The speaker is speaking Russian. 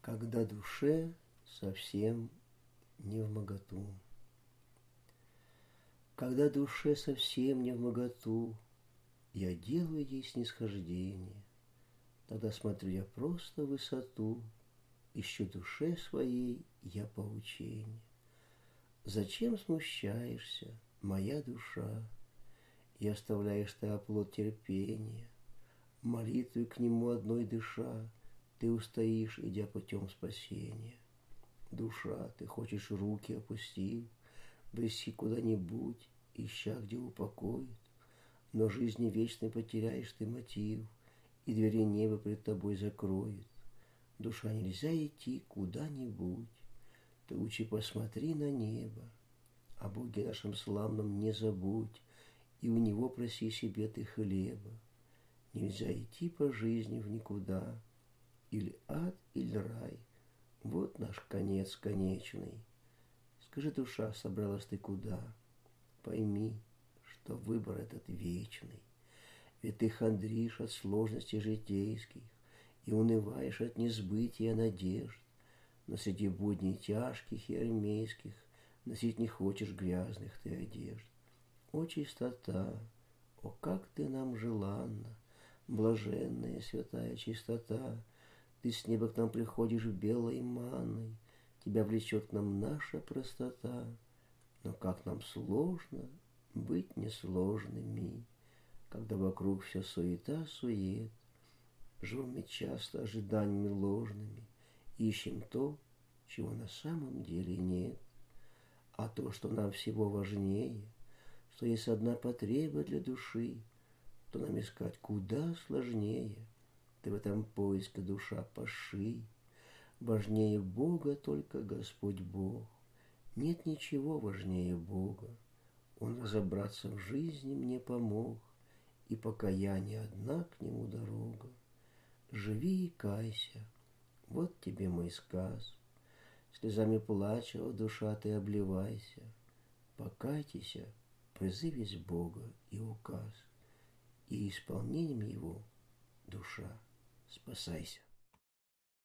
Когда душе совсем невмоготу. Когда душе совсем невмоготу, я делаю ей снисхождение. Тогда смотрю я просто в высоту, ищу душе своей я поучение. Зачем смущаешься, моя душа, и оставляешь ты оплот терпения? Молитвой к нему одной дыша, ты устоишь, идя путем спасения. Душа, ты хочешь руки опустив, бреси куда-нибудь, ища, где упокоит, но жизни вечной потеряешь ты мотив, и двери неба пред тобой закроет. Душа, нельзя идти куда-нибудь, ты лучше посмотри на небо, о Боге нашем славном не забудь, и у Него проси себе ты хлеба. Нельзя идти по жизни в никуда, или ад, или рай, вот наш конец конечный. Скажи, душа, собралась ты куда? Пойми, что выбор этот вечный, ведь ты хандришь от сложностей житейских и унываешь от несбытия надежд, но среди будней тяжких и армейских носить не хочешь грязных ты одежд. О, чистота, о, как ты нам желанна, блаженная святая чистота, ты с неба к нам приходишь белой манной, тебя влечет к нам наша простота. Но как нам сложно быть несложными, когда вокруг все суета-сует. Живем мы часто ожиданиями ложными, ищем то, чего на самом деле нет. А то, что нам всего важнее, что есть одна потреба для души, то нам искать куда сложнее. Ты в этом поиске, душа, паши. Важнее Бога только Господь Бог. Нет ничего важнее Бога. Он разобраться в жизни мне помог, и покаяние одна к Нему дорога. Живи и кайся, вот тебе мой сказ. Слезами плача, о, душа, ты обливайся. Покайтеся, призывись Бога и указ, и исполнением Его, душа, спасайся.